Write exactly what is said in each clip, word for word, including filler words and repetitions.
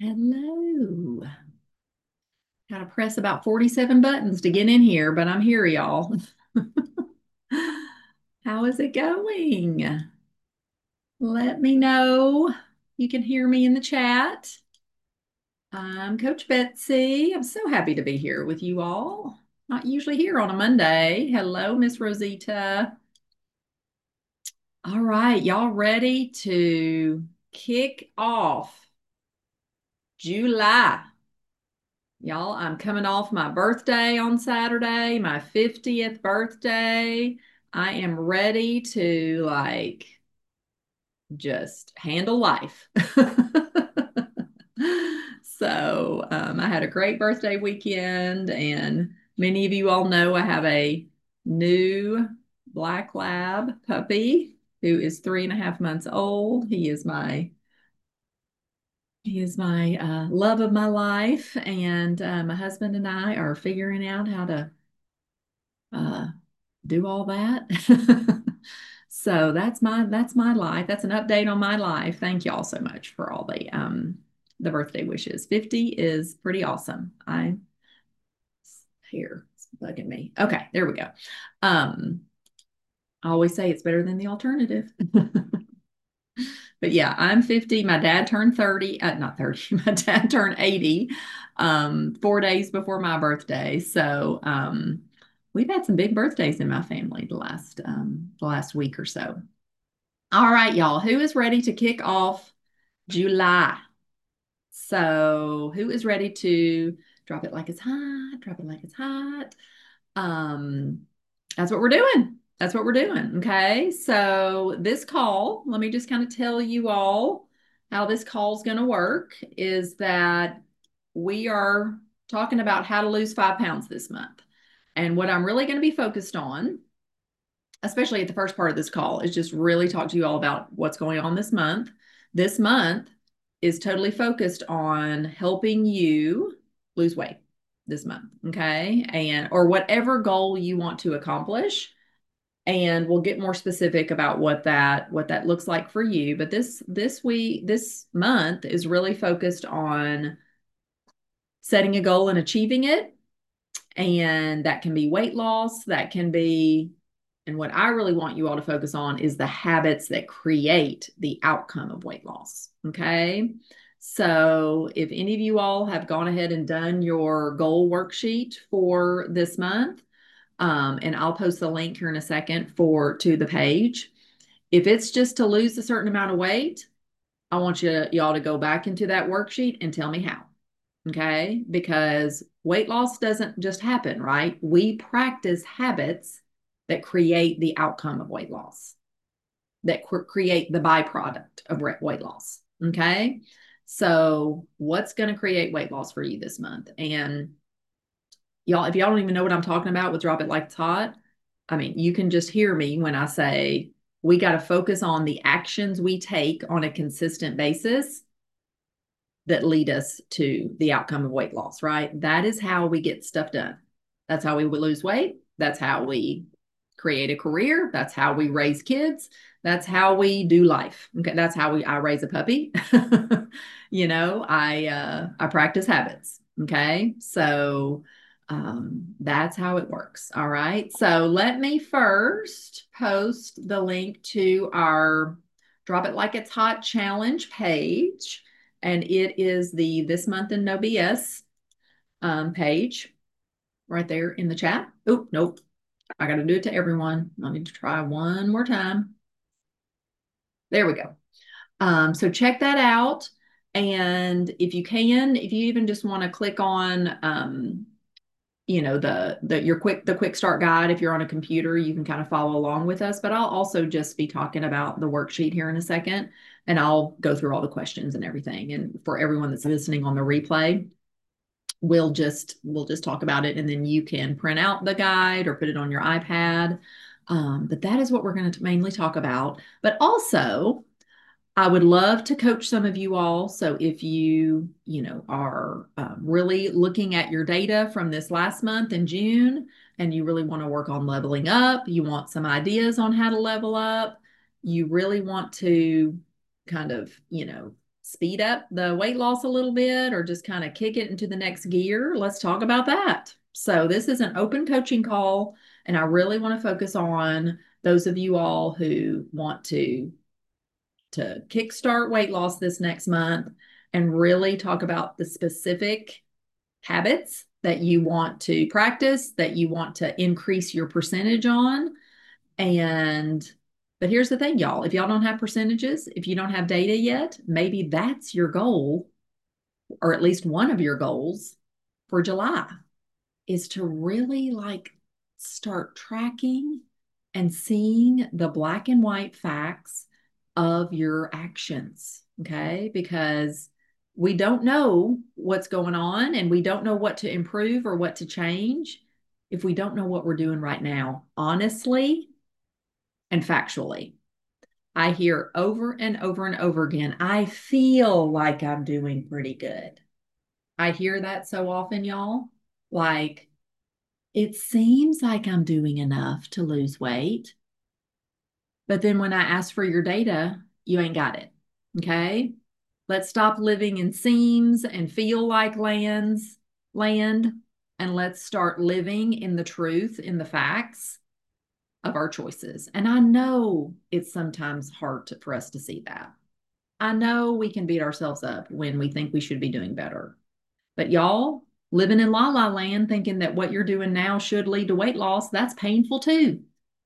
Hello. Got to press about forty-seven buttons to get in here, but I'm here, y'all. How is it going? Let me know. You can hear me in the chat. I'm Coach Betsy. I'm so happy to be here with you all. Not usually here on a Monday. Hello, Miss Rosita. All right, y'all ready to kick off July? Y'all, I'm coming off my birthday on Saturday, my fiftieth birthday. I am ready to like just handle life. So, um, I had a great birthday weekend, and many of you all know I have a new black lab puppy who is three and a half months old. He is my he is my uh, love of my life, and uh, my husband and I are figuring out how to uh, do all that. So that's my that's my life. That's an update on my life. Thank y'all so much for all the um the birthday wishes. fifty is pretty awesome. I here it's bugging me. Okay, there we go. Um, I always say it's better than the alternative. But yeah, I'm fifty. My dad turned thirty, uh, not thirty, my dad turned eighty um, four days before my birthday. So um, we've had some big birthdays in my family the last um, the last week or so. All right, y'all, who is ready to kick off July? So who is ready to drop it like it's hot, drop it like it's hot? Um, that's what we're doing. That's what we're doing. Okay. So this call, let me just kind of tell you all how this call is going to work is that we are talking about how to lose five pounds this month. And what I'm really going to be focused on, especially at the first part of this call, is just really talk to you all about what's going on this month. This month is totally focused on helping you lose weight this month, okay? And or whatever goal you want to accomplish. And we'll get more specific about what that what that looks like for you. But this this week, this month is really focused on setting a goal and achieving it. And that can be weight loss, that can be, and what I really want you all to focus on is the habits that create the outcome of weight loss. Okay. So if any of you all have gone ahead and done your goal worksheet for this month, um, and I'll post the link here in a second for to the page. If it's just to lose a certain amount of weight, I want you y'all to go back into that worksheet and tell me how. Okay. Because weight loss doesn't just happen, right? We practice habits that create the outcome of weight loss, that cr- create the byproduct of weight loss. Okay. So, what's going to create weight loss for you this month? And y'all, if y'all don't even know what I'm talking about with Drop It Like It's Hot, I mean, you can just hear me when I say we got to focus on the actions we take on a consistent basis that lead us to the outcome of weight loss, right? That is how we get stuff done. That's how we lose weight. That's how we create a career. That's how we raise kids. That's how we do life. Okay, that's how we I raise a puppy. You know, I uh I practice habits. Okay. So um that's how it works. All right. So let me first post the link to our Drop It Like It's Hot challenge page, and it is the This Month in No B S um, page right there in the chat. Oh, nope. I got to do it to everyone. I need to try one more time. There we go. Um, so check that out. And if you can, if you even just want to click on, um, you know, the the your quick the quick start guide, if you're on a computer, you can kind of follow along with us. But I'll also just be talking about the worksheet here in a second, and I'll go through all the questions and everything. And for everyone that's listening on the replay, we'll just we'll just talk about it, and then you can print out the guide or put it on your iPad. Um, but that is what we're going to mainly talk about. But also, I would love to coach some of you all. So if you, you know, are um, really looking at your data from this last month in June, and you really want to work on leveling up, you want some ideas on how to level up, you really want to kind of, you know, speed up the weight loss a little bit or just kind of kick it into the next gear, let's talk about that. So this is an open coaching call, and I really want to focus on those of you all who want to to kickstart weight loss this next month and really talk about the specific habits that you want to practice, that you want to increase your percentage on. And but here's the thing, y'all, if y'all don't have percentages, if you don't have data yet, maybe that's your goal, or at least one of your goals for July, is to really like start tracking and seeing the black and white facts of your actions. Okay. Because we don't know what's going on and we don't know what to improve or what to change if we don't know what we're doing right now, honestly and factually. I hear over and over and over again, I feel like I'm doing pretty good. I hear that so often, y'all. Like, it seems like I'm doing enough to lose weight. But then when I ask for your data, you ain't got it. Okay. Let's stop living in seems and feel like lands, land, and let's start living in the truth, in the facts of our choices. And I know it's sometimes hard to, for us to see that. I know we can beat ourselves up when we think we should be doing better. But y'all, living in la la land, thinking that what you're doing now should lead to weight loss, that's painful too.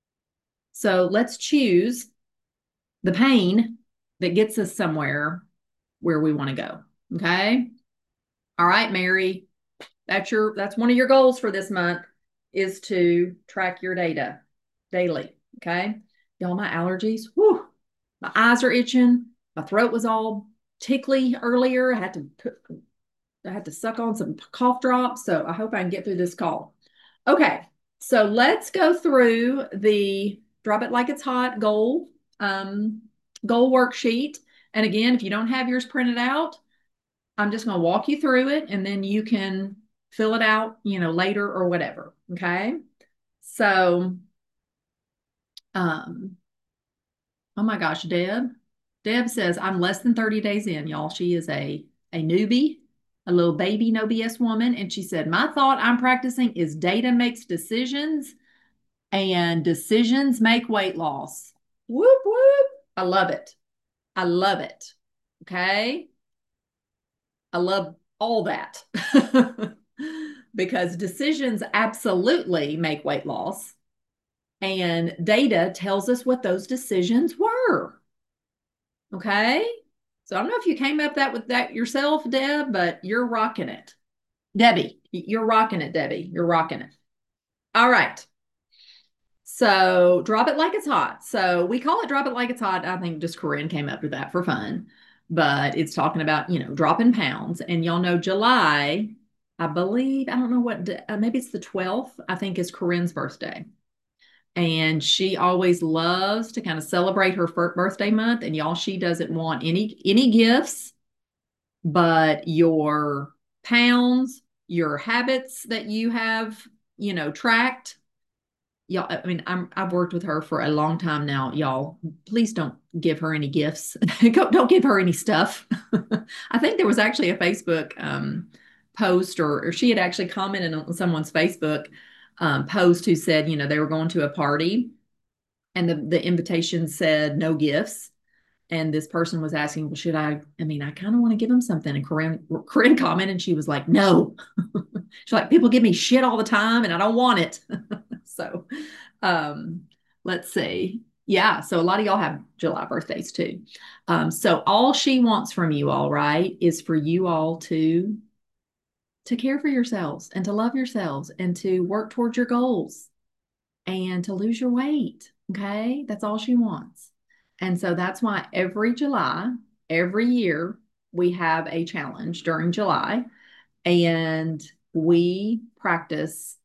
So let's choose the pain that gets us somewhere where we want to go. Okay. All right, Mary, that's your, that's one of your goals for this month, is to track your data daily. Okay. Y'all, my allergies, whew, my eyes are itching. My throat was all tickly earlier. I had to put, I had to suck on some cough drops. So I hope I can get through this call. Okay. So let's go through the drop it like it's hot goal, um, goal worksheet. And again, if you don't have yours printed out, I'm just going to walk you through it and then you can fill it out, you know, later or whatever. Okay. So, um, oh my gosh, Deb, Deb says, I'm less than thirty days in, y'all. She is a, a newbie, a little baby, no B S woman. And she said, my thought I'm practicing is data makes decisions and decisions make weight loss. Whoop, whoop. I love it. I love it. Okay. I love all that because decisions absolutely make weight loss, and data tells us what those decisions were. Okay. So I don't know if you came up that with that yourself, Deb, but you're rocking it. Debbie, you're rocking it, Debbie. You're rocking it. All right. So drop it like it's hot. So we call it drop it like it's hot. I think just Corinne came up with that for fun, but it's talking about, you know, dropping pounds. And y'all know July, I believe, I don't know what, uh, maybe it's the twelfth, I think is Corinne's birthday. And she always loves to kind of celebrate her birthday month. And y'all, she doesn't want any, any gifts, but your pounds, your habits that you have, you know, tracked. Y'all, I mean, I'm, I've worked with her for a long time now, y'all. Please don't give her any gifts. Don't give her any stuff. I think there was actually a Facebook um, post, or, or she had actually commented on someone's Facebook um, post who said, you know, they were going to a party and the, the invitation said no gifts. And this person was asking, well, should I, I mean, I kind of want to give them something. And Corinne, Corinne commented and she was like, no. She's like, people give me shit all the time and I don't want it. So um, let's see. Yeah. So a lot of y'all have July birthdays too. Um, so all she wants from you all, right, is for you all to, to care for yourselves and to love yourselves and to work towards your goals and to lose your weight. Okay. That's all she wants. And so that's why every July, every year, we have a challenge during July and we practice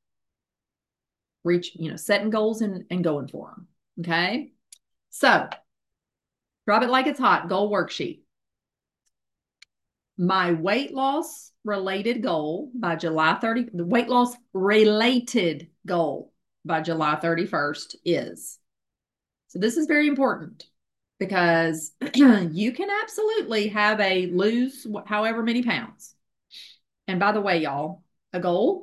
reach, you know, setting goals and, and going for them. Okay. So drop it like it's hot, goal worksheet. My weight loss related goal by July thirtieth, the weight loss related goal by July thirty-first is, so this is very important. because you can absolutely have a lose however many pounds. And by the way, y'all, a goal,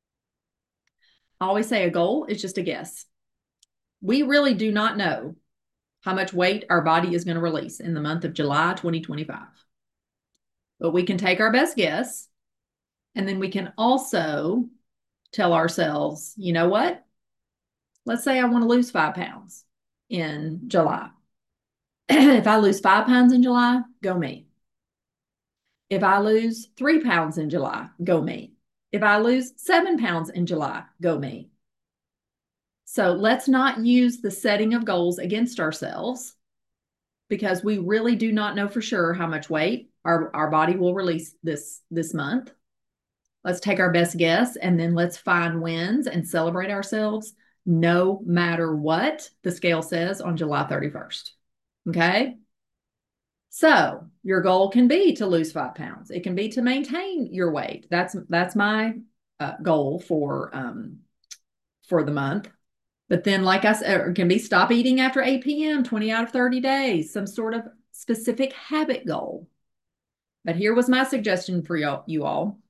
I always say a goal is just a guess. We really do not know how much weight our body is going to release in the month of July twenty twenty-five. But we can take our best guess, and then we can also tell ourselves, you know what? Let's say I want to lose five pounds in July. If I lose five pounds in July, go me. If I lose three pounds in July, go me. If I lose seven pounds in July, go me. So let's not use the setting of goals against ourselves, because we really do not know for sure how much weight our, our body will release this, this month. Let's take our best guess, and then let's find wins and celebrate ourselves no matter what the scale says on July thirty-first. Okay? So your goal can be to lose five pounds. It can be to maintain your weight. That's that's my uh, goal for um, for the month. But then, like I said, it can be stop eating after eight p m, twenty out of thirty days, some sort of specific habit goal. But here was my suggestion for y'all, you all.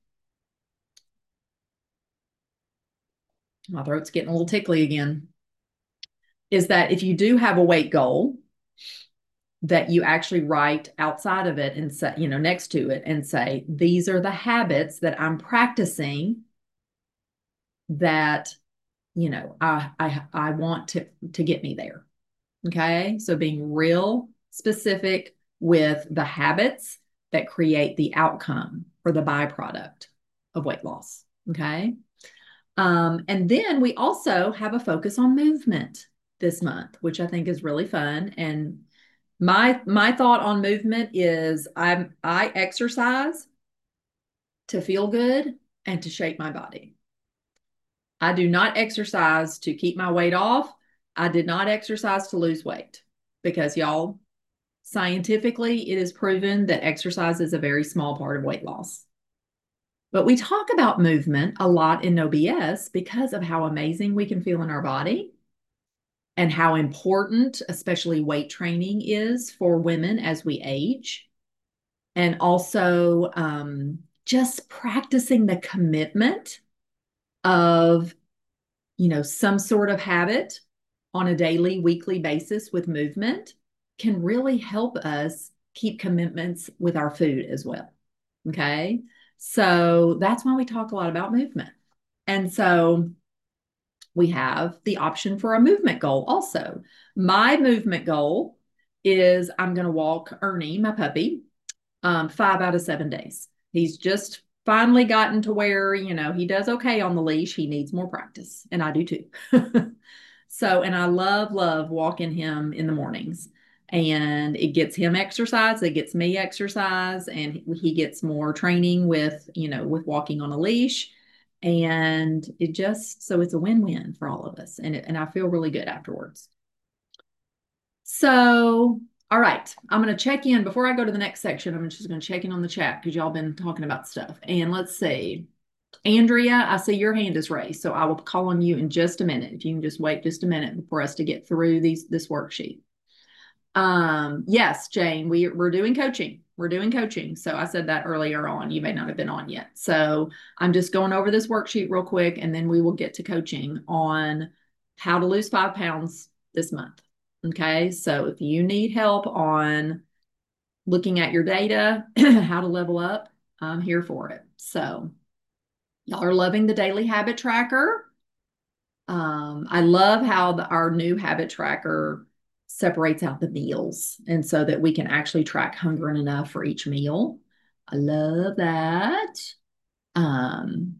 My throat's getting a little tickly again. Is that if you do have a weight goal, that you actually write outside of it and say, you know, next to it and say, these are the habits that I'm practicing that, you know, I I I want to to get me there. Okay? So being real specific with the habits that create the outcome or the byproduct of weight loss. Okay? Um, and then we also have a focus on movement this month, which I think is really fun. And my my thought on movement is I'm I exercise to feel good and to shape my body. I do not exercise to keep my weight off. I did not exercise to lose weight, because y'all, scientifically, it is proven that exercise is a very small part of weight loss. But we talk about movement a lot in No B S because of how amazing we can feel in our body and how important, especially weight training, is for women as we age. And also um, just practicing the commitment of, you know, some sort of habit on a daily, weekly basis with movement can really help us keep commitments with our food as well. Okay. So that's why we talk a lot about movement. And so we have the option for a movement goal also. My movement goal is I'm going to walk Ernie, my puppy, um, five out of seven days. He's just finally gotten to where, you know, he does okay on the leash. He needs more practice, and I do too. So, and I love, love walking him in the mornings. And it gets him exercise, it gets me exercise, and he gets more training with, you know, with walking on a leash. And it just, so it's a win-win for all of us. And, it, and I feel really good afterwards. So, all right, I'm going to check in before I go to the next section. I'm just going to check in on the chat because y'all been talking about stuff. And let's see. Andrea, I see your hand is raised, so I will call on you in just a minute. If you can just wait just a minute for us to get through these this worksheet. Um, yes, Jane, we, we're doing coaching. We're doing coaching. So I said that earlier on. You may not have been on yet. So I'm just going over this worksheet real quick, and then we will get to coaching on how to lose five pounds this month. Okay, so if you need help on looking at your data, how to level up, I'm here for it. So y'all are loving the daily habit tracker. Um, I love how the, our new habit tracker separates out the meals, and so that we can actually track hunger and enough for each meal. I love that. Um,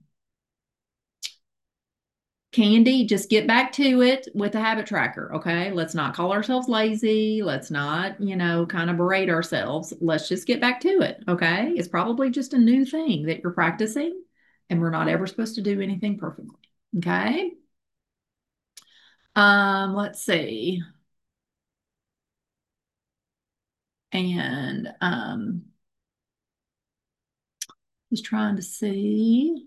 Candy, just get back to it with the habit tracker, okay? Let's not call ourselves lazy. Let's not, you know, kind of berate ourselves. Let's just get back to it, okay? It's probably just a new thing that you're practicing, and we're not ever supposed to do anything perfectly, okay? Um, let's see. And um, just trying to see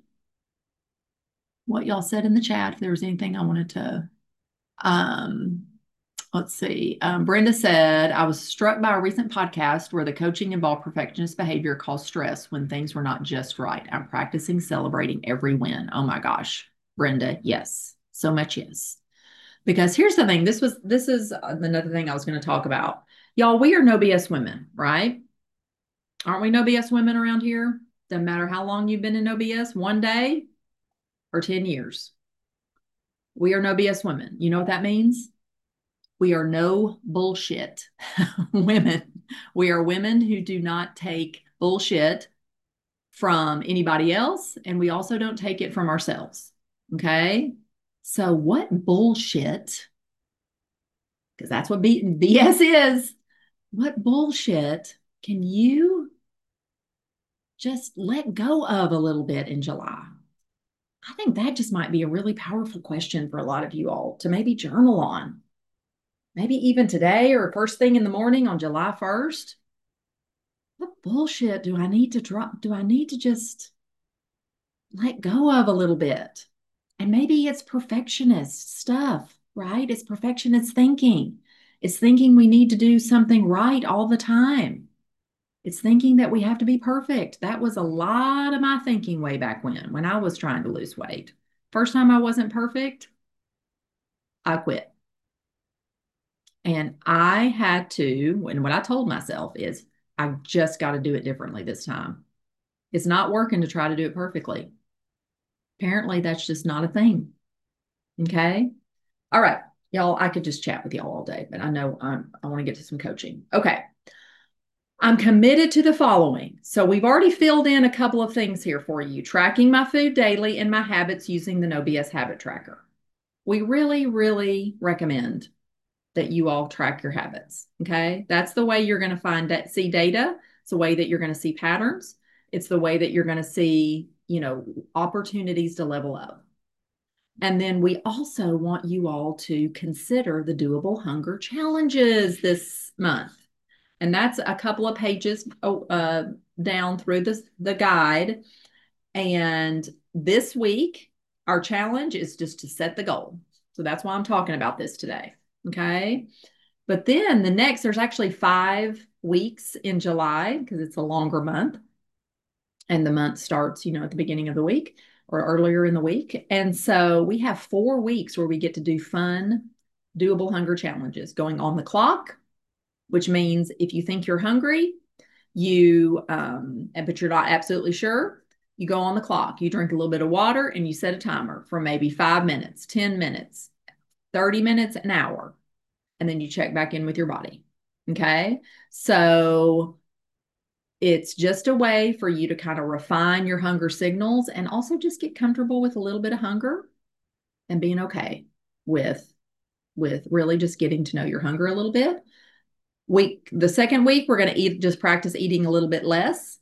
what y'all said in the chat, if there was anything I wanted to um, Let's see. Um, Brenda said, I was struck by a recent podcast where the coaching involved perfectionist behavior caused stress when things were not just right. I'm practicing celebrating every win. Oh my gosh, Brenda, yes. So much yes. Because here's the thing. This was this is another thing I was going to talk about. Y'all, we are no B S women, right? Aren't we no B S women around here? Doesn't matter how long you've been in no B S, one day or ten years. We are no B S women. You know what that means? We are no bullshit women. We are women who do not take bullshit from anybody else, and we also don't take it from ourselves. Okay. So, what bullshit, because that's what B- BS is, what bullshit can you just let go of a little bit in July? I think that just might be a really powerful question for a lot of you all to maybe journal on. Maybe even today or first thing in the morning on July first. What bullshit do I need to drop? Do I need to just let go of a little bit? And maybe it's perfectionist stuff, right? It's perfectionist thinking. It's thinking we need to do something right all the time. It's thinking that we have to be perfect. That was a lot of my thinking way back when, when I was trying to lose weight. First time I wasn't perfect, I quit. And I had to, and what I told myself is, I just got to do it differently this time. It's not working to try to do it perfectly. Apparently, that's just not a thing. Okay. All right. Y'all, I could just chat with y'all all day, but I know I'm, I want to get to some coaching. Okay. I'm committed to the following. So we've already filled in a couple of things here for you. Tracking my food daily and my habits using the No B S Habit Tracker. We really, really recommend that you all track your habits. Okay. That's the way you're going to find that, see data. It's the way that you're going to see patterns. It's the way that you're going to see, you know, opportunities to level up. And then we also want you all to consider the doable hunger challenges this month. And that's a couple of pages uh, down through this, the guide. And this week, our challenge is just to set the goal. So that's why I'm talking about this today. Okay. But then the next, there's actually five weeks in July because it's a longer month. And the month starts, you know, at the beginning of the week or earlier in the week. And so we have four weeks where we get to do fun, doable hunger challenges going on the clock, which means if you think you're hungry, you, um, but you're not absolutely sure, you go on the clock, you drink a little bit of water and you set a timer for maybe five minutes, ten minutes, thirty minutes, an hour. And then you check back in with your body. Okay. So it's just a way for you to kind of refine your hunger signals and also just get comfortable with a little bit of hunger and being okay with, with really just getting to know your hunger a little bit. Week, the second week, we're going to eat, just practice eating a little bit less.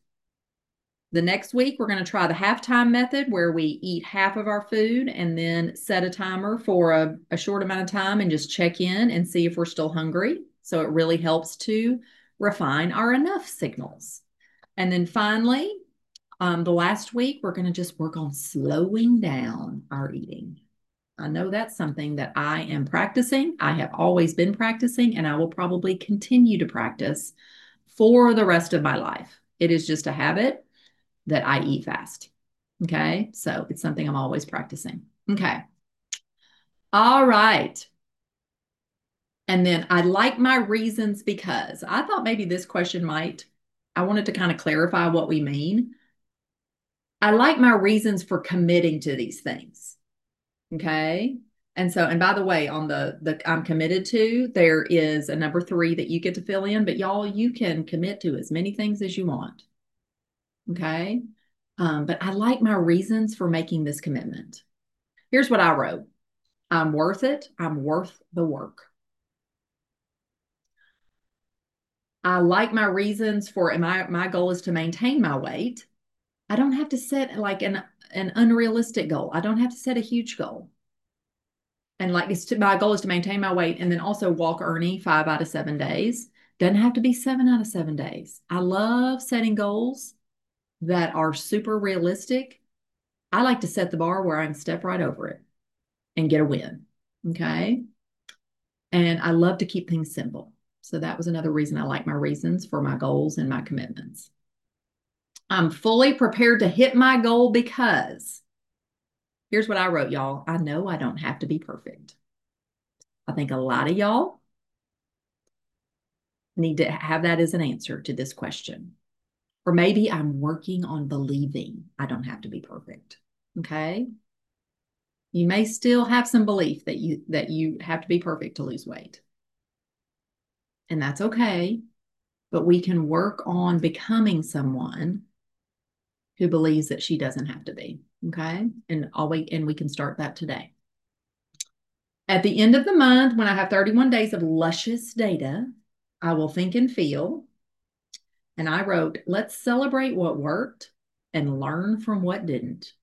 The next week, we're going to try the halftime method where we eat half of our food and then set a timer for a, a short amount of time and just check in and see if we're still hungry. So it really helps to refine our enough signals. And then finally, um, the last week, we're going to just work on slowing down our eating. I know that's something that I am practicing. I have always been practicing, and I will probably continue to practice for the rest of my life. It is just a habit that I eat fast. Okay. So it's something I'm always practicing. Okay. All right. And then I like my reasons because I thought maybe this question might, I wanted to kind of clarify what we mean. I like my reasons for committing to these things. Okay. And so, and by the way, on the, the I'm committed to, there is a number three that you get to fill in, but y'all, you can commit to as many things as you want. Okay. Um, but I like my reasons for making this commitment. Here's what I wrote. I'm worth it. I'm worth the work. I like my reasons for my, my goal is to maintain my weight. I don't have to set like an, an unrealistic goal. I don't have to set a huge goal. And like it's to, my goal is to maintain my weight and then also walk Ernie five out of seven days. Doesn't have to be seven out of seven days. I love setting goals that are super realistic. I like to set the bar where I can step right over it and get a win. Okay. And I love to keep things simple. So that was another reason I like my reasons for my goals and my commitments. I'm fully prepared to hit my goal because here's what I wrote, y'all. I know I don't have to be perfect. I think a lot of y'all need to have that as an answer to this question. Or maybe I'm working on believing I don't have to be perfect. Okay. You may still have some belief that you that you have to be perfect to lose weight. And that's okay. But we can work on becoming someone who believes that she doesn't have to be. Okay. And all we and we can start that today. At the end of the month, when I have thirty-one days of luscious data, I will think and feel. And I wrote, let's celebrate what worked and learn from what didn't.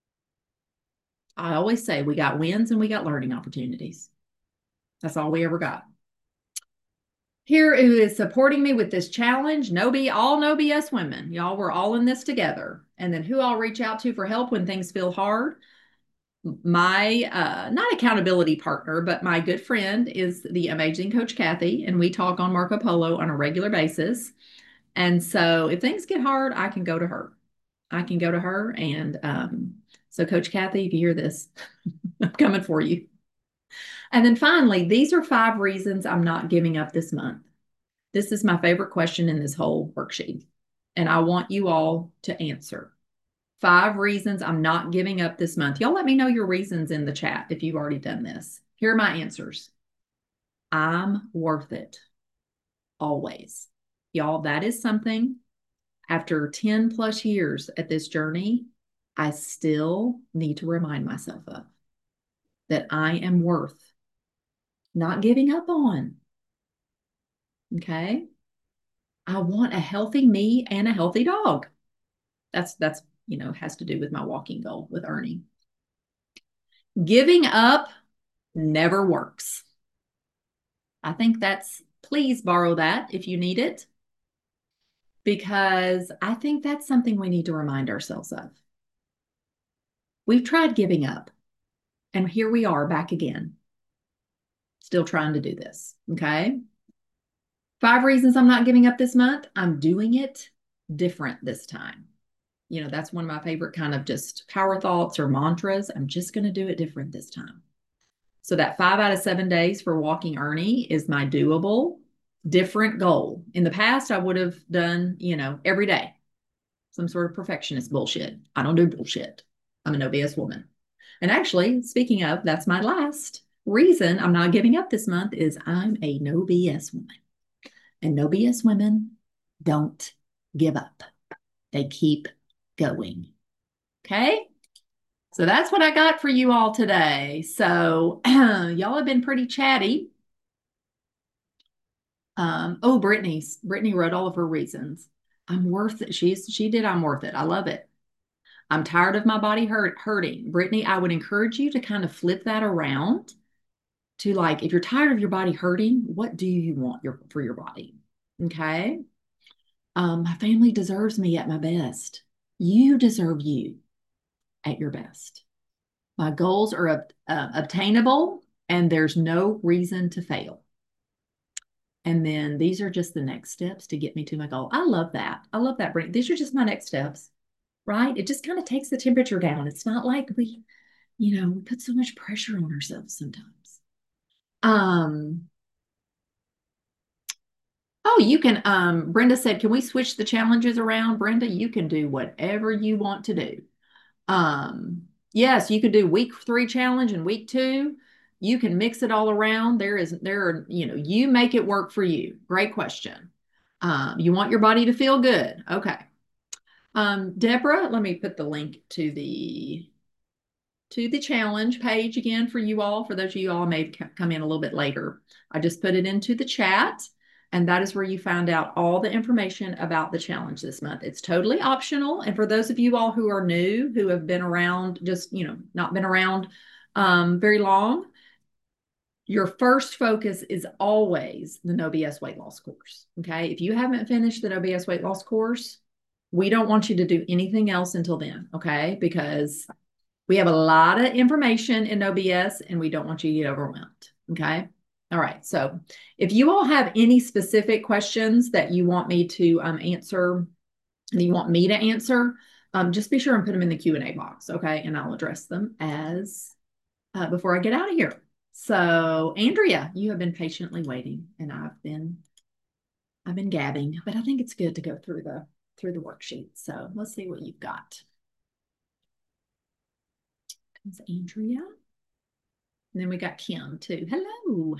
I always say we got wins and we got learning opportunities. That's all we ever got. Here who is supporting me with this challenge, no B, all no B S women. Y'all, we're all in this together. And then who I'll reach out to for help when things feel hard. My, uh, not accountability partner, but my good friend is the amazing Coach Kathy, and we talk on Marco Polo on a regular basis. And so if things get hard, I can go to her. I can go to her. And um, so Coach Kathy, if you hear this, I'm coming for you. And then finally, these are five reasons I'm not giving up this month. This is my favorite question in this whole worksheet. And I want you all to answer. Five reasons I'm not giving up this month. Y'all let me know your reasons in the chat if you've already done this. Here are my answers. I'm worth it. Always. Y'all, that is something after ten plus years at this journey, I still need to remind myself of that I am worth not giving up on. Okay. I want a healthy me and a healthy dog. That's, that's, you know, has to do with my walking goal with Ernie. Giving up never works. I think that's, please borrow that if you need it, because I think that's something we need to remind ourselves of. We've tried giving up, and here we are back again, still trying to do this. Okay. Five reasons I'm not giving up this month. I'm doing it different this time. You know, that's one of my favorite kind of just power thoughts or mantras. I'm just going to do it different this time. So that five out of seven days for walking Ernie is my doable, different goal. In the past, I would have done, you know, every day, some sort of perfectionist bullshit. I don't do bullshit. I'm an O B S woman. And actually, speaking of, that's my last reason I'm not giving up this month is I'm a no B S woman. And no B S women don't give up. They keep going. Okay? So that's what I got for you all today. So y'all have been pretty chatty. Um, oh, Brittany's Brittany wrote all of her reasons. I'm worth it. She's she did. I'm worth it. I love it. I'm tired of my body hurt hurting. Brittany, I would encourage you to kind of flip that around to like, if you're tired of your body hurting, what do you want your for your body? Okay. Um, my family deserves me at my best. You deserve you at your best. My goals are uh, obtainable and there's no reason to fail. And then these are just the next steps to get me to my goal. I love that. I love that, Brittany. These are just my next steps, right? It just kind of takes the temperature down. It's not like we, you know, we put so much pressure on ourselves sometimes. Um, oh, you can, um, Brenda said, can we switch the challenges around? Brenda, you can do whatever you want to do. Um, yes, you could do week three challenge and week two. You can mix it all around. There is, there are, you know, you make it work for you. Great question. Um, you want your body to feel good. Okay. Um, Deborah, let me put the link to the to the challenge page again for you all. For those of you all may come in a little bit later. I just put it into the chat, and that is where you find out all the information about the challenge this month. It's totally optional. And for those of you all who are new, who have been around, just, you know, not been around um, very long, your first focus is always the No B S weight loss course. Okay. If you haven't finished the No B S weight loss course, we don't want you to do anything else until then. Okay. Because we have a lot of information in No B S and we don't want you to get overwhelmed. Okay. All right. So if you all have any specific questions that you want me to um, answer, that you want me to answer, um, just be sure and put them in the Q and A box, okay? And I'll address them as uh, before I get out of here. So Andrea, you have been patiently waiting, and I've been I've been gabbing, but I think it's good to go through the through the worksheet. So let's see what you've got. Comes Andrea. And then we got Kim too. Hello.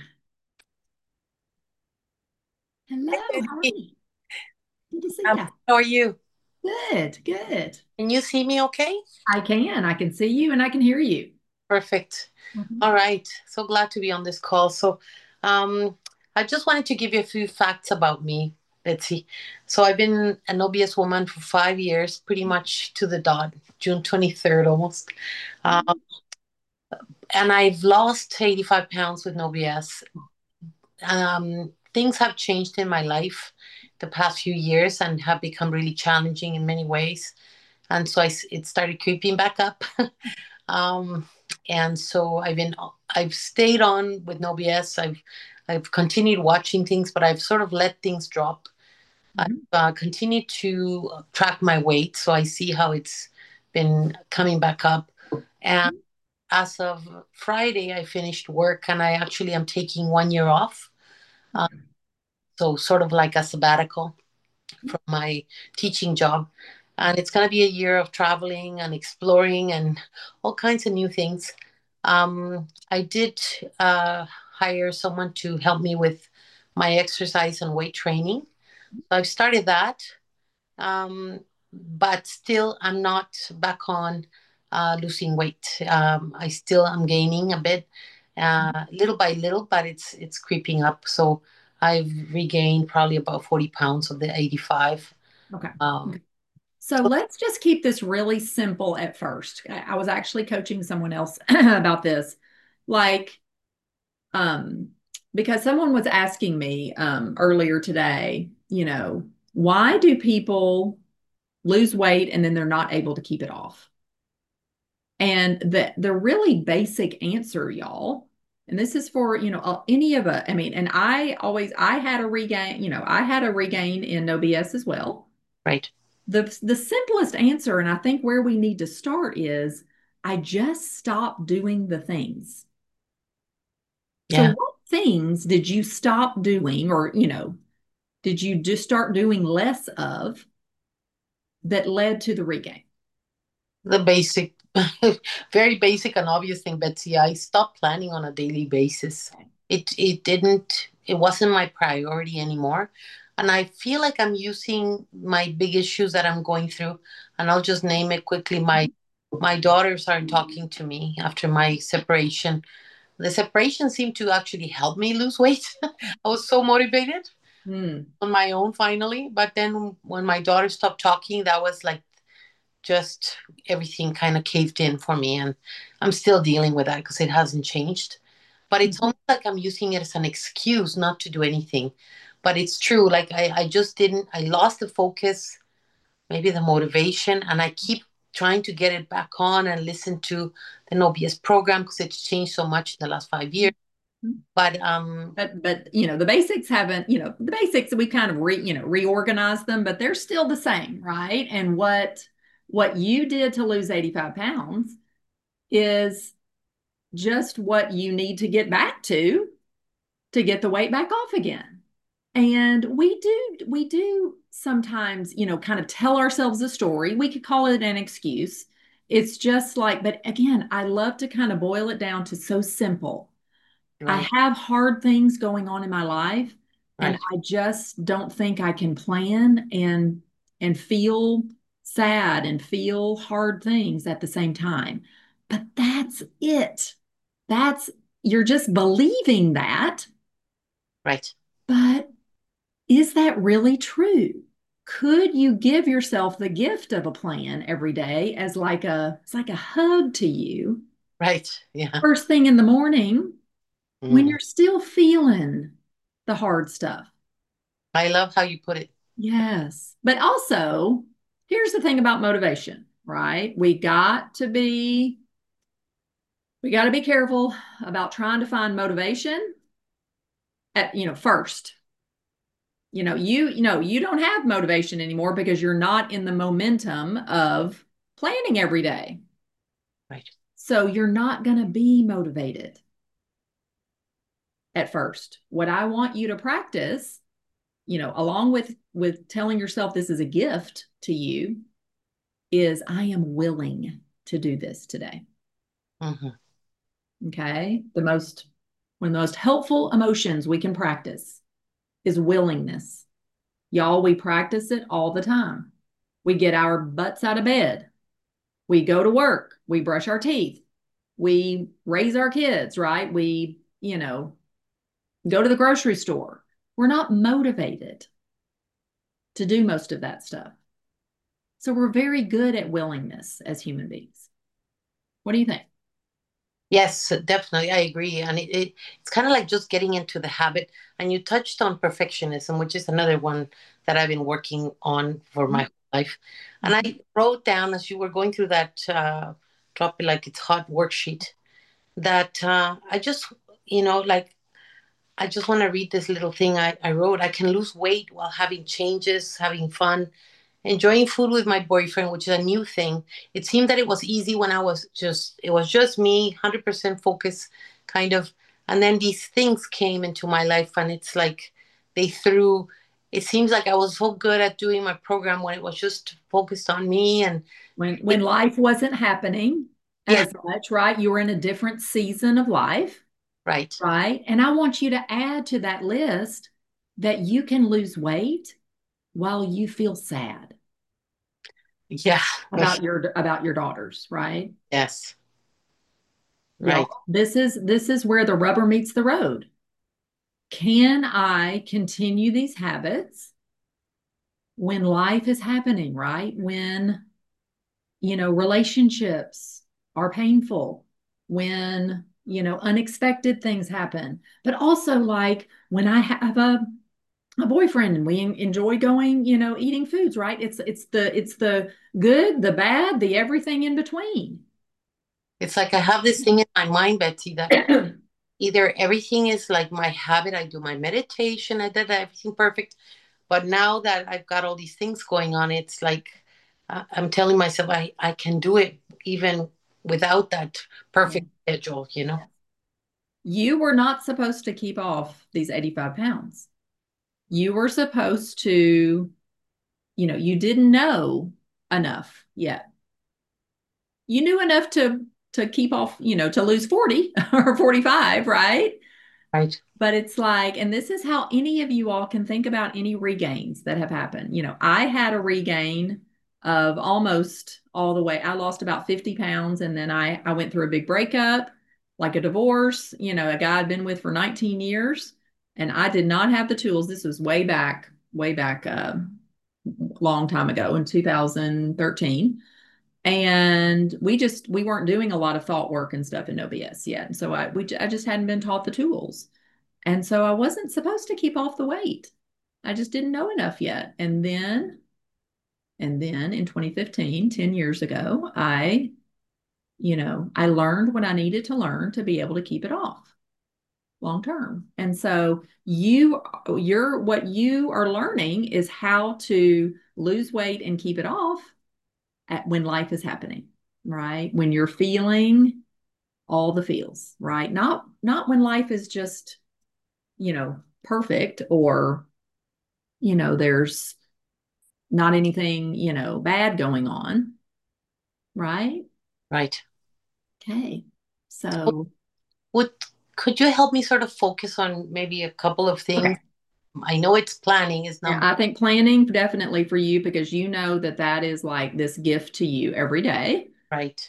Hello. How are you? Good to see Um, you. how are you? Good, good. Can you see me okay? I can. I can see you and I can hear you. Perfect. Mhm. All right. So glad to be on this call. So, um, I just wanted to give you a few facts about me, Betsy. So, I've been an O B S woman for five years, pretty much to the dot, June twenty-third almost. Um, and I've lost eighty-five pounds with no B S. Um, things have changed in my life the past few years and have become really challenging in many ways. And so I, it started creeping back up. Um, and so I've been I've stayed on with no B S. I've I've continued watching things, but I've sort of let things drop. I've Mhm. uh, continued to track my weight, so I see how it's been coming back up. And as of Friday, I finished work, and I actually am taking one year off, uh, Okay. so sort of like a sabbatical from my teaching job. And it's going to be a year of traveling and exploring and all kinds of new things. Um, I did uh, hire someone to help me with my exercise and weight training. So I've started that, um, but still, I'm not back on uh, losing weight. Um, I still am gaining a bit, uh, little by little, but it's it's creeping up. So I've regained probably about forty pounds of the eighty-five. Okay. Um, So let's just keep this really simple at first. I I was actually coaching someone else about this. Like, um, because someone was asking me um, earlier today, you know, why do people lose weight and then they're not able to keep it off? And the the really basic answer, y'all, and this is for, you know, uh, any of us. I mean, and I always I had a regain, you know, I had a regain in no B S as well. right. The the simplest answer, and I think where we need to start is I just stopped doing the things. So Yeah. what things did you stop doing, or, you know, did you just start doing less of that led to the regain? The basic, very basic and obvious thing, Betsy. I stopped planning on a daily basis. It it didn't. It wasn't my priority anymore, and I feel like I'm using my big issues that I'm going through, and I'll just name it quickly. My my daughters aren't talking to me after my separation. The separation seemed to actually help me lose weight. I was so motivated Hmm. on my own finally, but then when my daughter stopped talking, that was like just everything kind of caved in for me, and I'm still dealing with that because it hasn't changed, but it's almost like I'm using it as an excuse not to do anything. But it's true, like i, I just didn't I lost the focus, maybe the motivation, and I keep trying to get it back on and listen to the no B S program because it's changed so much in the last five years. But um But but you know, the basics haven't, you know, the basics we kind of re, you know, reorganized them, but they're still the same, right? And what what you did to lose eighty-five pounds is just what you need to get back to to get the weight back off again. And we do we do sometimes, you know, kind of tell ourselves a story. We could call it an excuse. It's just like, but again, I love to kind of boil it down to so simple. I right, have hard things going on in my life, and right, I just don't think I can plan and and feel sad and feel hard things at the same time. But that's it. That's You're just believing that, right, but is that really true? Could you give yourself the gift of a plan every day as like a it's like a hug to you right, yeah. first thing in the morning when Mm. you're still feeling the hard stuff? I love how you put it. Yes. But also, here's the thing about motivation, right? We got to be we got to be careful about trying to find motivation at, you know, first. You know, you, you know, you don't have motivation anymore because you're not in the momentum of planning every day. Right. So you're not going to be motivated at first. What I want you to practice, you know, along with with telling yourself this is a gift to you, is I am willing to do this today. Mm-hmm. Okay? The most one of the most helpful emotions we can practice is willingness. Y'all, we practice it all the time. We get our butts out of bed. We go to work. We brush our teeth. We raise our kids, right? We, you know, go to the grocery store. We're not motivated to do most of that stuff. So we're very good at willingness as human beings. What do you think? Yes, definitely. I agree. And it, it it's kind of like just getting into the habit. And you touched on perfectionism, which is another one that I've been working on for my whole life. And Mm-hmm. I wrote down as you were going through that uh, drop it like it's hot worksheet that uh, I just, you know, like I just want to read this little thing I, I wrote. I can lose weight while having changes, having fun, enjoying food with my boyfriend, which is a new thing. It seemed that it was easy when I was just, it was just me, one hundred percent focus, kind of. And then these things came into my life, and it's like they threw, it seems like I was so good at doing my program when it was just focused on me. And When it, when life wasn't happening yeah, as much, right? You were in a different season of life, right. right? And I want you to add to that list that you can lose weight while you feel sad Yeah. about your about your daughters, right? Yes. Y'all, Right. this is this is where the rubber meets the road. Can I continue these habits when life is happening, right? When, you know, relationships are painful, when, you know, unexpected things happen, but also like when I have a a boyfriend and we enjoy going, you know, eating foods, right? It's it's the it's the good, the bad, the everything in between. It's like I have this thing in my mind, Betsy, that either everything is like my habit, I do my meditation, I did everything perfect. But now that I've got all these things going on, it's like uh, I'm telling myself I, I can do it even without that Yeah. perfect schedule, you know? Yeah. You were not supposed to keep off these eighty-five pounds. You were supposed to, you know, you didn't know enough yet. You knew enough to to keep off, you know, to lose forty or forty-five, right? Right. But it's like, and this is how any of you all can think about any regains that have happened. You know, I had a regain of almost all the way. I lost about fifty pounds and then I, I went through a big breakup, like a divorce, you know, a guy I'd been with for nineteen years. And I did not have the tools. This was way back, way back, uh, long time ago in two thousand thirteen. And we just, we weren't doing a lot of thought work and stuff in O B S yet. And so I, we, I just hadn't been taught the tools. And so I wasn't supposed to keep off the weight. I just didn't know enough yet. And then, and then in twenty fifteen, ten years ago, I, you know, I learned what I needed to learn to be able to keep it off long term. And so you, you're, what you are learning is how to lose weight and keep it off at, when life is happening, right? When you're feeling all the feels, right? Not, not when life is just, you know, perfect or, you know, there's not anything, you know, bad going on, right? Right. Okay. So, Would could you help me sort of focus on maybe a couple of things? okay. I know it's planning is Yeah, number I think planning definitely for you because you know that that is like this gift to you every day. right.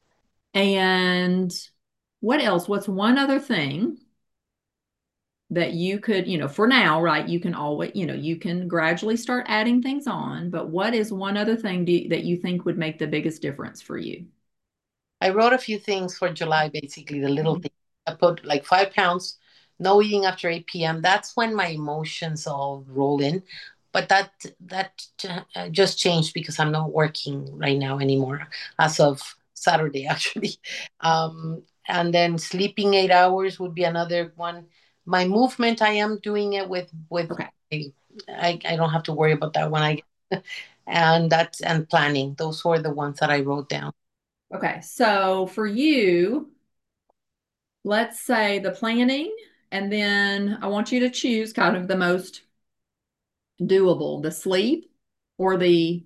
And what else? What's one other thing that you could, you know, for now, right? You can always, you know, you can gradually start adding things on, but what is one other thing do you, that you think would make the biggest difference for you? I wrote a few things for July, basically the little Mhm. thing. I put like five pounds, no eating after eight p m. That's when my emotions all roll in. But that that uh, just changed because I'm not working right now anymore, as of Saturday, actually. Um, and then sleeping eight hours would be another one. my movement, I am doing it with with Okay. I, I don't have to worry about that when I and that's and planning. Those were the ones that I wrote down. Okay. So for you, let's say the planning, and then I want you to choose kind of the most doable, the sleep or the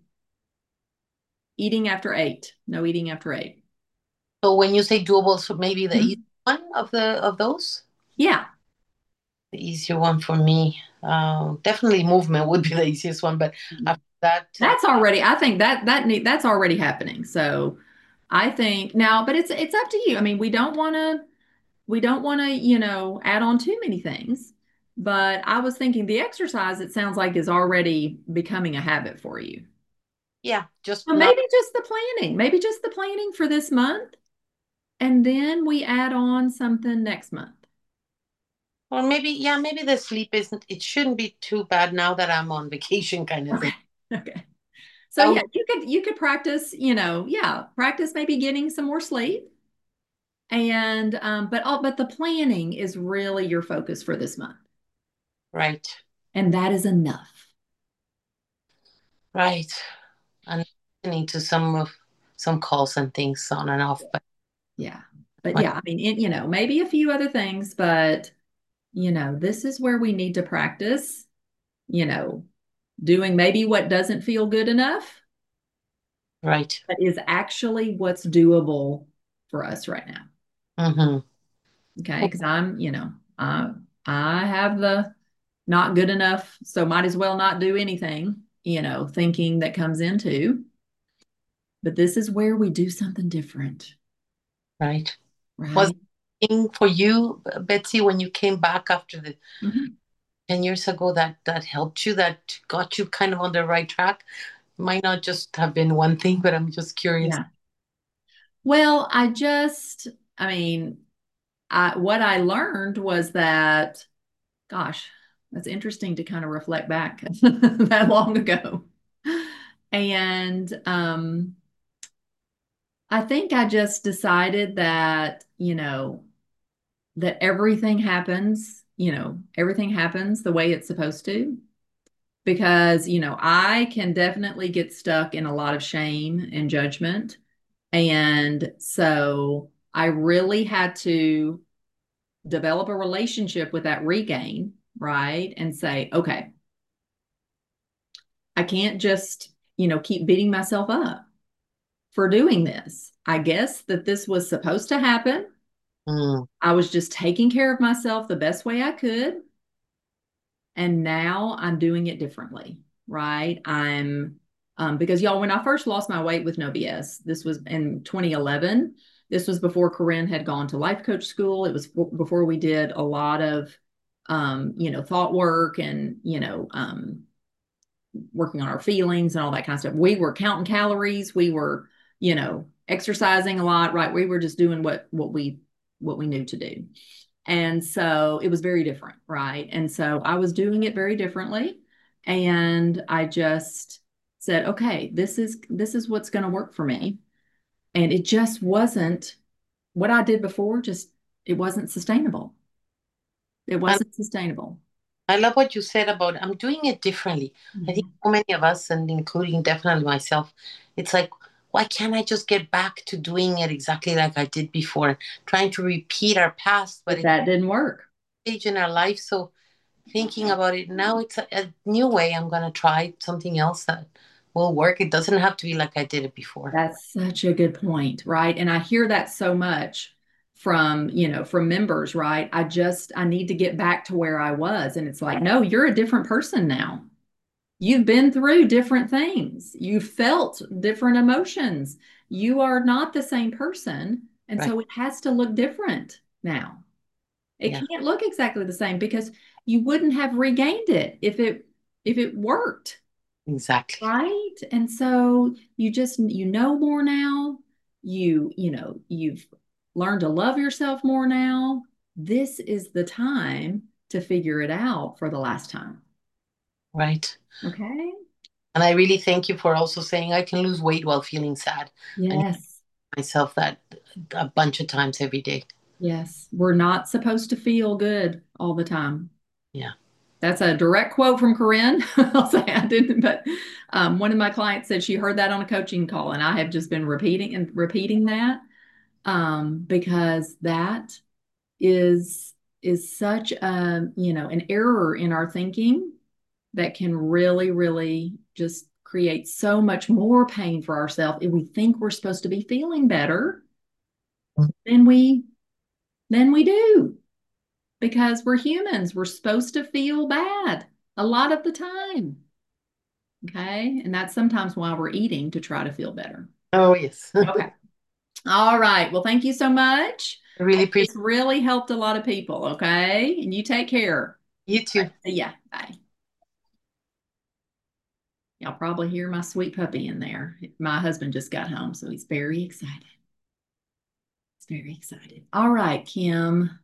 eating after eight. No eating after eight. So when you say doable, so maybe the easy Mhm. one of the of those, Yeah. the easier one for me. Uh, definitely movement would be the easiest one, but after that, uh, That's already, I think that that need that's already happening. So I think now, but it's it's up to you. I mean, we don't want to we don't want to, you know, add on too many things. But I was thinking the exercise, it sounds like is already becoming a habit for you. yeah, just Well, not. maybe just the planning, maybe just the planning for this month, and then we add on something next month. Or maybe, yeah, maybe the sleep isn't, it shouldn't be too bad now that I'm on vacation kind of Okay. thing. Okay. So That yeah, would, you could you could practice, you know, yeah, practice maybe getting some more sleep. And um, but all but the planning is really your focus for this month. right, And that is enough. right. I'm listening to some of some calls and things on and off, but Yeah. But my, yeah, I mean, it, you know, maybe a few other things, but you know, this is where we need to practice, you know, doing maybe what doesn't feel good enough, right. but is actually what's doable for us right now. Mm-hmm. Okay. Because I'm, you know, I I have the not good enough, so might as well not do anything, you know, thinking that comes into. But this is where we do something different, Right. Was right? thing for you, Betsy, when you came back after the Mhm. ten years ago that that helped you, that got you kind of on the right track? Might not just have been one thing, but I'm just curious. Yeah. Well, I just, I mean, I what I learned was that, gosh, that's interesting to kind of reflect back that long ago. And um, I think I just decided that, you know, that everything happens, you know, everything happens the way it's supposed to. Because, you know, I can definitely get stuck in a lot of shame and judgment. And so I really had to develop a relationship with that regain, right? And say, okay, I can't just, you know, keep beating myself up for doing this. I guess that this was supposed to happen. Mm, I was just taking care of myself the best way I could. And now I'm doing it differently, right? I'm um, because y'all, when I first lost my weight with No B S, this was in twenty eleven. This was before Corinne had gone to life coach school. It was before we did a lot of, um, you know, thought work and, you know, um, working on our feelings and all that kind of stuff. We were counting calories. We were, you know, exercising a lot, right? We were just doing what what we what we knew to do. And so it was very different, right? And so I was doing it very differently. And I just said, okay, this is this is what's going to work for me. And it just wasn't what I did before, just it wasn't sustainable. It I, wasn't sustainable. I love what you said about I'm doing it differently. I think Mhm. so many of us, and including definitely myself, it's like, why can't I just get back to doing it exactly like I did before, trying to repeat our past, but But it's that didn't work. a stage in our life. So thinking about it now, it's a, a new way. I'm going to try something else that will work. It doesn't have to be like I did it before. That's such a good point, right? And I hear that so much from, you know, from members, right? I just I need to get back to where I was. And it's like, no, you're a different person now. You've been through different things. You've felt different emotions. You are not the same person. And Right. so it has to look different now. It Yeah, can't look exactly the same because you wouldn't have regained it if it if it worked. exactly. Right? And so you just you know more now. You, you know, you've learned to love yourself more now. This is the time to figure it out for the last time. Right. Okay? And I really thank you for also saying I can lose weight while feeling sad. I need Yes. myself that a bunch of times every day. Yes. We're not supposed to feel good all the time. Yeah. That's a direct quote from Corinne. I'll say I didn't, but um, one of my clients said she heard that on a coaching call, and I have just been repeating and repeating that um, because that is is such a, you know, an error in our thinking that can really, really just create so much more pain for ourselves if we think we're supposed to be feeling better than we than we do because we're humans. We're supposed to feel bad a lot of the time. Okay. And that's sometimes why we're eating to try to feel better. Oh, yes. Okay. All right. Well, thank you so much. I really appreciate This really helped a lot of people. Okay. And you take care. you All too. right. See ya. Bye. Y'all probably hear my sweet puppy in there. My husband just got home, so he's very excited. He's very excited. All right, Kim.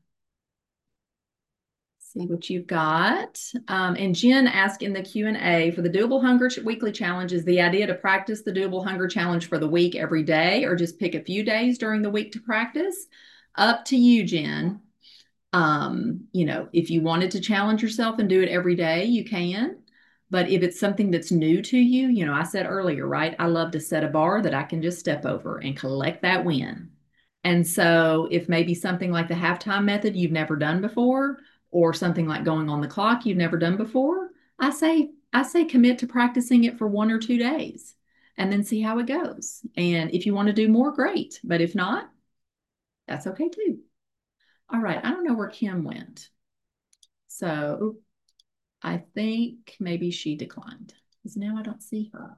See what you've got. Um, and Jen asked in the Q and A for the Doable Hunger Weekly Challenge, is the idea to practice the Doable Hunger Challenge for the week every day or just pick a few days during the week to practice? Up to you, Jen. Um, you know, if you wanted to challenge yourself and do it every day, you can. But if it's something that's new to you, you know, I said earlier, right? I love to set a bar that I can just step over and collect that win. And so if maybe something like the halftime method you've never done before, or something like going on the clock you've never done before, I say, I say commit to practicing it for one or two days and then see how it goes. And if you want to do more, great. But if not, that's okay too. All right. I don't know where Kim went. So I think maybe she declined because now I don't see her.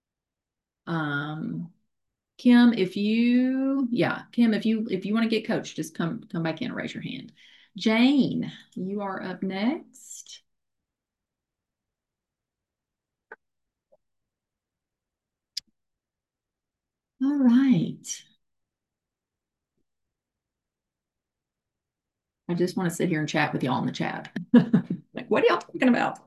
Um, Kim, if you, yeah, Kim, if you if you want to get coached, just come come back in and raise your hand. Jane, you are up next. All right. I just want to sit here and chat with y'all in the chat. Like, what are y'all talking about?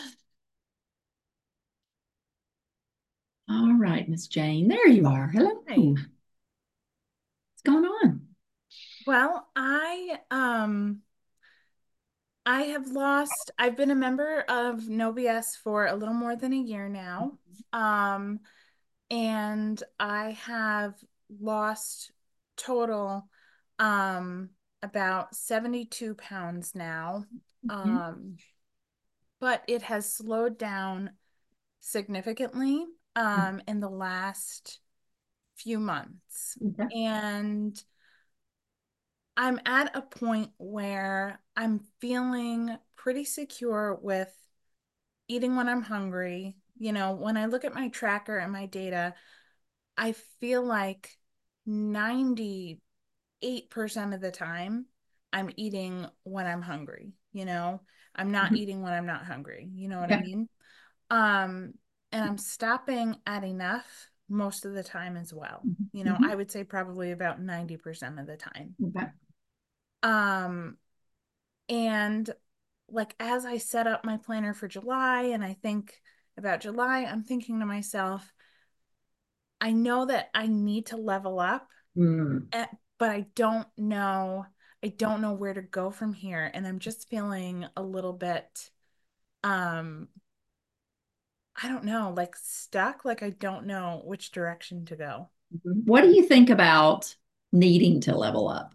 All right, Miss Jane, there you are. Hello. Hi. What's going on? Well, I um I have lost I've been a member of No B S for a little more than a year now. Um and I have lost total um about seventy-two pounds now. Mhm. Um but it has slowed down significantly um in the last few months. Okay. And I'm at a point where I'm feeling pretty secure with eating when I'm hungry. You know, when I look at my tracker and my data, I feel like ninety-eight percent of the time I'm eating when I'm hungry, you know. I'm not Mhm. eating when I'm not hungry. You know what I Okay. mean? Um, and I'm stopping at enough most of the time as well. You know, Mhm. I would say probably about ninety percent of the time. Okay. Um, And like as I set up my planner for July and I think about July, I'm thinking to myself, I know that I need to level up, Mm. eh, but I don't know, I don't know where to go from here. And I'm just feeling a little bit, um, I don't know, like stuck, like I don't know which direction to go. What do you think about needing to level up?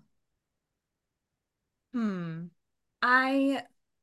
Hmm. I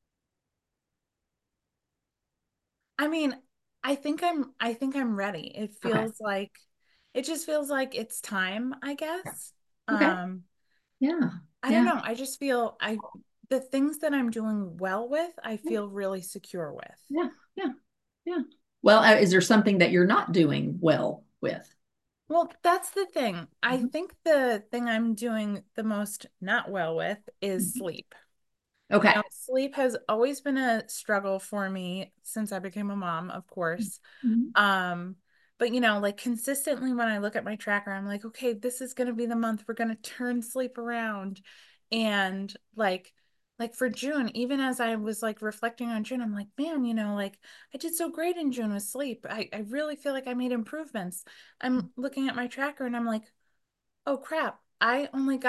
I mean, I think I'm I think I'm ready. It Okay. feels like it just feels like it's time, I Yeah. guess. Okay. Um, Yeah. I don't Yeah. know. I just feel I the things that I'm doing well with, I Yeah. feel really secure with. Yeah. Yeah. Yeah. Well, uh, is there something that you're not doing well with? Well, that's the thing. I Mhm. think the thing I'm doing the most not well with is Mhm. sleep. You Okay. know, sleep has always been a struggle for me since I became a mom, of course. Mhm. Um, but you know, like consistently when I look at my tracker, I'm like, okay, this is gonna be the month we're gonna turn sleep around. And like like for June, even as I was like reflecting on June, I'm like, man, you know, like I did so great in June with sleep. I, I really feel like I made improvements. I'm looking at my tracker and I'm like, oh crap, I only got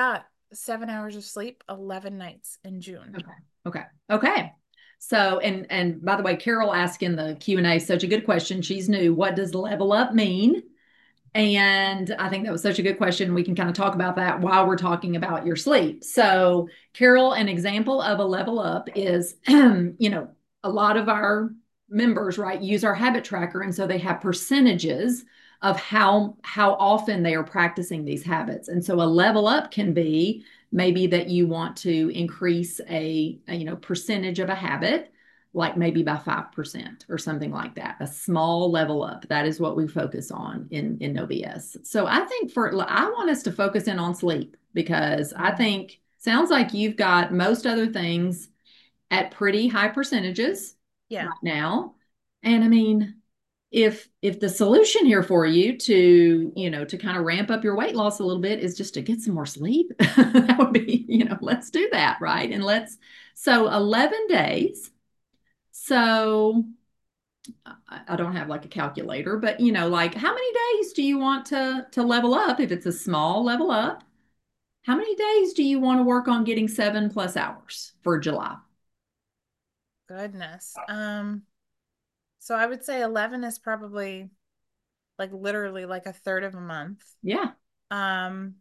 seven hours of sleep, eleven nights in June. Okay. Okay. Okay. So, and and by the way, Carol asked in the Q and A such a good question. She's new. What does level up mean? And I think that was such a good question. We can kind of talk about that while we're talking about your sleep. So, Carol, an example of a level up is, you know, a lot of our members, right, use our habit tracker. And so they have percentages of how how often they are practicing these habits. And so a level up can be maybe that you want to increase a, a you know percentage of a habit, like maybe by five percent or something like that, a small level up. That is what we focus on in, in No B S. So I think for, I want us to focus in on sleep because I think sounds like you've got most other things at pretty high percentages Yeah. right now. And I mean, if if the solution here for you to, you know, to kind of ramp up your weight loss a little bit is just to get some more sleep, that would be, you know, let's do that, right? And let's, so eleven days. So I don't have like a calculator, but you know, like how many days do you want to to level up if it's a small level up? How many days do you want to work on getting seven plus hours for July? Goodness. Um, so I would say eleven is probably like literally like a third of a month. Yeah. Um,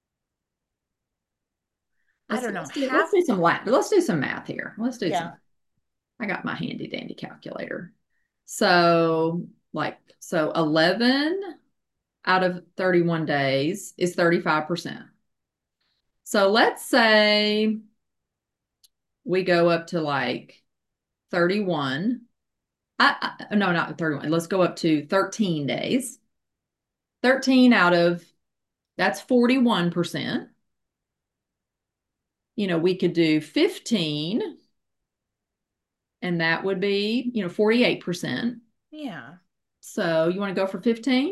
I Let's, don't know. let's do, let's Half, do some la- let's do some math here. Let's do yeah. some. I got my handy dandy calculator. So like so eleven out of thirty-one days is thirty-five percent. So let's say we go up to like thirty-one. I, I no, not thirty-one. Let's go up to thirteen days. thirteen out of that's forty-one percent. You know, we could do fifteen and that would be, you know, forty-eight percent. Yeah. So you want to go for fifteen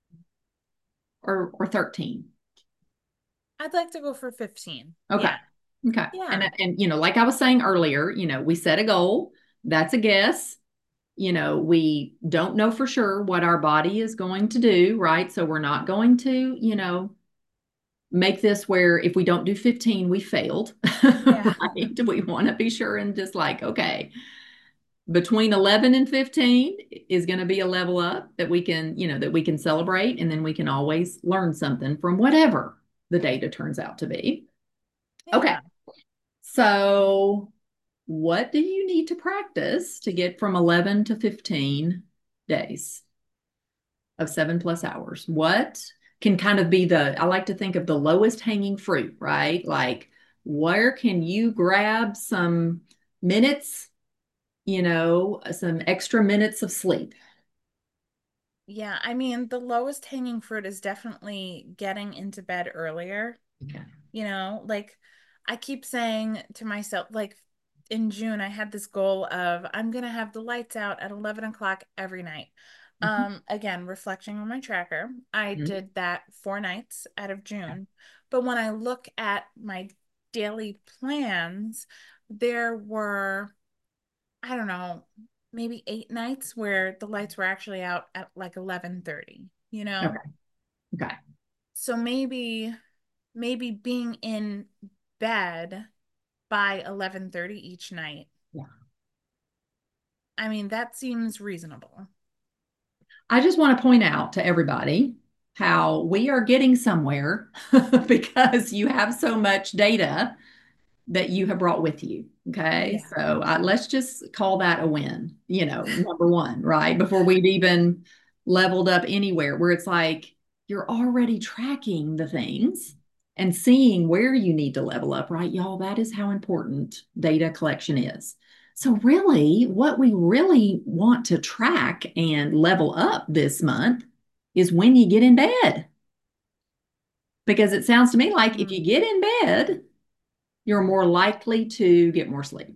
or or thirteen? I'd like to go for fifteen. Okay. Yeah. Okay. Yeah. And and you know, like I was saying earlier, you know, we set a goal. That's a guess. You know, we don't know for sure what our body is going to do, right? So we're not going to, you know, make this where if we don't do fifteen, we failed, Yeah. right? We want to be sure and just like, okay, between eleven and fifteen is going to be a level up that we can, you know, that we can celebrate. And then we can always learn something from whatever the data turns out to be. Okay. Yeah. So what do you need to practice to get from eleven to fifteen days of seven plus hours? What can kind of be the, I like to think of the lowest hanging fruit, right? Like, where can you grab some minutes, you know, some extra minutes of sleep? Yeah. I mean, the lowest hanging fruit is definitely getting into bed earlier. Okay. You know, like I keep saying to myself, like in June, I had this goal of I'm gonna have the lights out at eleven o'clock every night. Mhm. Um, again, reflecting on my tracker, I Mhm. did that four nights out of June. But when I look at my daily plans, there were, I don't know, maybe eight nights where the lights were actually out at like eleven thirty, you know? Okay. Okay. So maybe maybe being in bed by eleven thirty each night. Yeah. I mean, that seems reasonable. I just want to point out to everybody how we are getting somewhere because you have so much data that you have brought with you. Okay. Yeah. So uh, let's just call that a win, you know, number one, right? Before we've even leveled up anywhere, where it's like you're already tracking the things and seeing where you need to level up, right? Y'all, that is how important data collection is. So, really, what we really want to track and level up this month is when you get in bed. Because it sounds to me like if you Mm. get in bed, you're more likely to get more sleep.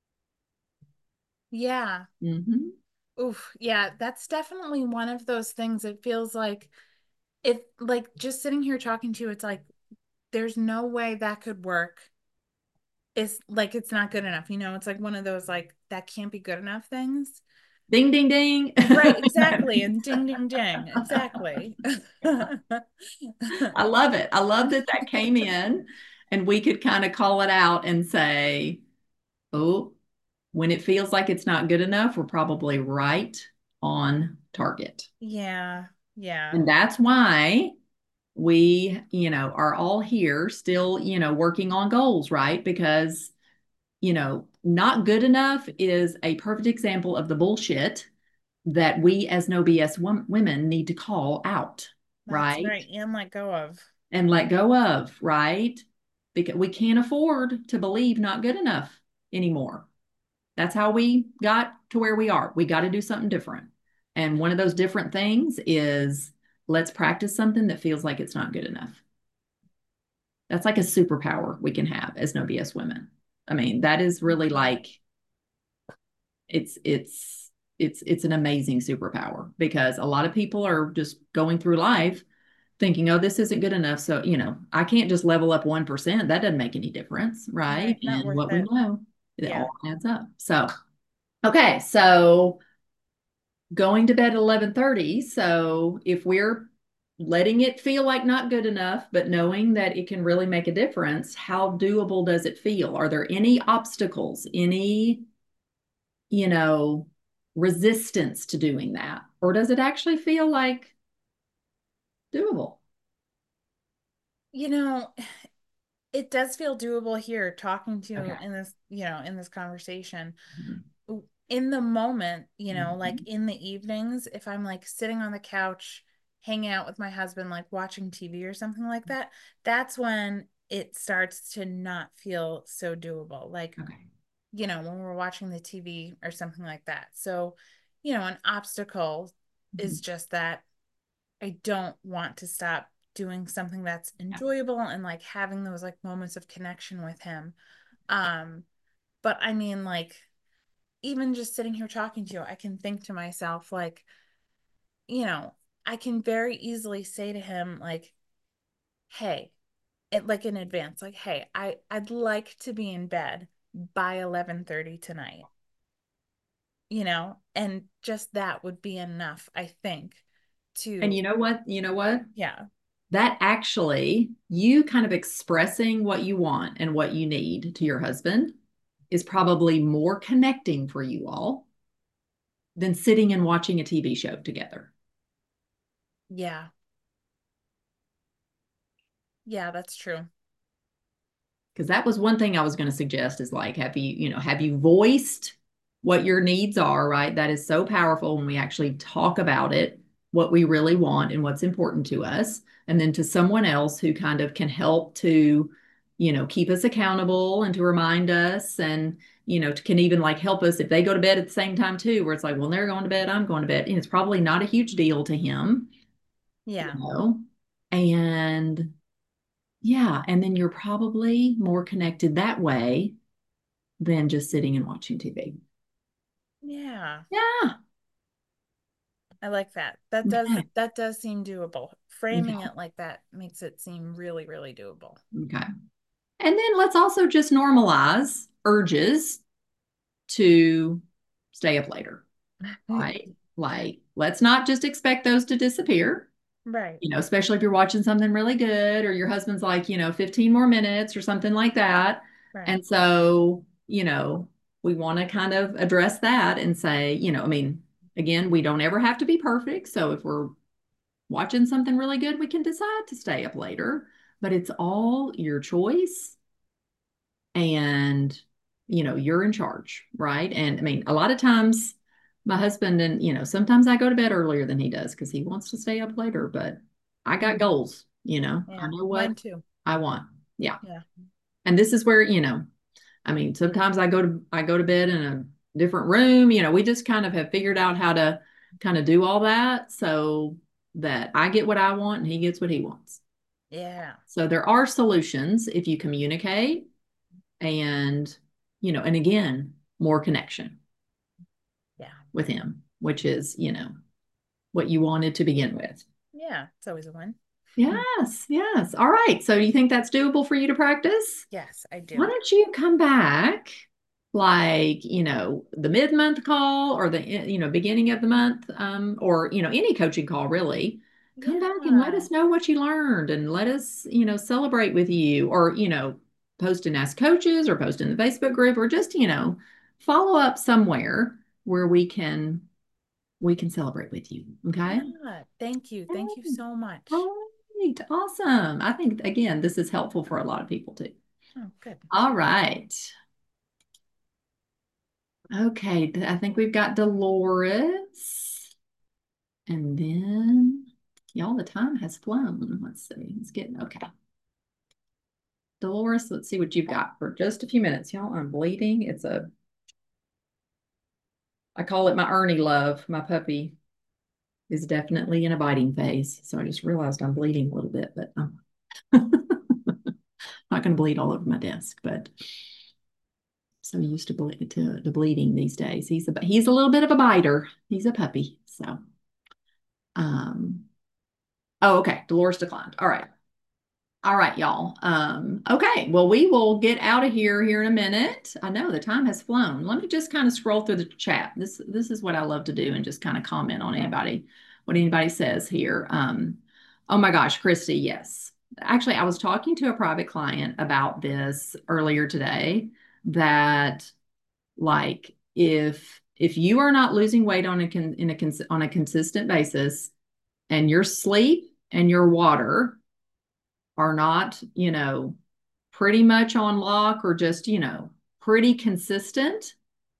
Yeah. Mm-hmm. Oof. Yeah, that's definitely one of those things. It feels like it like just sitting here talking to you, it's like there's no way that could work. It's like it's not good enough, you know? It's like one of those like that can't be good enough things. Ding, ding, ding. Right, exactly. And ding ding ding. Exactly. I love it. I love that that came in. and we could kind of call it out and say, oh, when it feels like it's not good enough, we're probably right on target. Yeah. Yeah. And that's why we, you know, are all here still, you know, working on goals, right? Because, you know, not good enough is a perfect example of the bullshit that we as no B S wom- women need to call out, That's right? right. And let go of. And let go of, right? Because we can't afford to believe not good enough anymore. That's how we got to where we are. We got to do something different. And one of those different things is let's practice something that feels like it's not good enough. That's like a superpower we can have as no B S women. I mean, that is really like it's it's it's it's an amazing superpower because a lot of people are just going through life thinking, oh, this isn't good enough. So, you know, I can't just level up one percent. That doesn't make any difference, right? Right. Not And worth what we it. know, it Yeah. all adds up. So, okay, so going to bed at eleven thirty. So if we're letting it feel like not good enough, but knowing that it can really make a difference, how doable does it feel? Are there any obstacles, any, you know, resistance to doing that? Or does it actually feel like doable? You know, it does feel doable here talking to you Okay. in this, you know, in this conversation. Mhm. In the moment, you know, like Mhm. in the evenings, if I'm like sitting on the couch, hanging out with my husband, like watching T V or something like that, that's when it starts to not feel so doable. Like, Okay. you know, when we're watching the T V or something like that. So, you know, an obstacle is Mhm. just that I don't want to stop doing something that's Yeah. enjoyable and like having those like moments of connection with him. Um, but I mean, like, even just sitting here talking to you, I can think to myself, like, you know, I can very easily say to him, like, hey, it like in advance, like, hey, I, I'd like to be in bed by eleven thirty tonight, you know, and just that would be enough, I think, And to, you know what? You know what? yeah, That actually, you kind of expressing what you want and what you need to your husband is probably more connecting for you all than sitting and watching a T V show together. yeah, yeah, that's true. Because that was one thing I was going to suggest is like, have you, you know, have you voiced what your needs are, right? That is so powerful when we actually talk about it, what we really want and what's important to us. And then to someone else who kind of can help to, you know, keep us accountable and to remind us and, you know, can even like help us if they go to bed at the same time too, where it's like, well, they're going to bed, I'm going to bed. And it's probably not a huge deal to him, you Yeah, know, and yeah, and then you're probably more connected that way than just sitting and watching T V. yeah, Yeah. I like that. That does, Okay. that does seem doable. Framing Okay. it like that makes it seem really, really doable. Okay. And then let's also just normalize urges to stay up later, right? Like, let's not just expect those to disappear, Right, you know, especially if you're watching something really good or your husband's like, you know, fifteen more minutes or something like that. right. And so, you know, we want to kind of address that and say, you know, I mean, again, we don't ever have to be perfect. So if we're watching something really good, we can decide to stay up later, but it's all your choice and, you know, you're in charge, right? And I mean, a lot of times my husband and, you know, sometimes I go to bed earlier than he does because he wants to stay up later, but I got Mhm. goals, you know, I Yeah, know what mine too. I want. Yeah. Yeah. And this is where, you know, I mean, sometimes I go to I go to bed in a different room, you know, we just kind of have figured out how to kind of do all that so that I get what I want and he gets what he wants. Yeah. So there are solutions if you communicate and, you know, and again, more connection Yeah. with him, which is, you know, what you wanted to begin with. Yeah. It's always a win. Yes, yes. All right. So do you think that's doable for you to practice? Yes, I Why do. don't you come back like, you know, the mid-month call or the, you know, beginning of the month, um, or, you know, any coaching call really. Come back and let Yeah. us know what you learned and let us, you know, celebrate with you or, you know, post and ask coaches or post in the Facebook group or just, you know, follow up somewhere where we can we can celebrate with you. Okay. Yeah, thank you. Thank you so much. All right. Awesome. I think, again, this is helpful for a lot of people too. Oh, good. All right. Okay. I think we've got Dolores. And then, y'all, the time has flown. Let's see. It's getting okay. Dolores, let's see what you've got for just a few minutes. Y'all, I'm bleeding. It's a, I call it my Ernie love. My puppy is definitely in a biting phase. So I just realized I'm bleeding a little bit, but I'm not going to bleed all over my desk, but so used to, ble to, to bleeding these days. He's a, he's a little bit of a biter. He's a puppy. So, um, oh, okay. Dolores declined. All right. All right, y'all. Um, okay, well, we will get out of here here in a minute. I know the time has flown. Let me just kind of scroll through the chat. This this is what I love to do and just kind of comment on anybody, what anybody says here. Um, oh my gosh, Christy, yes. Actually, I was talking to a private client about this earlier today, that like if if you are not losing weight on a con, in a cons, on a consistent basis, and your sleep and your water are not, you know, pretty much on lock or just, you know, pretty consistent,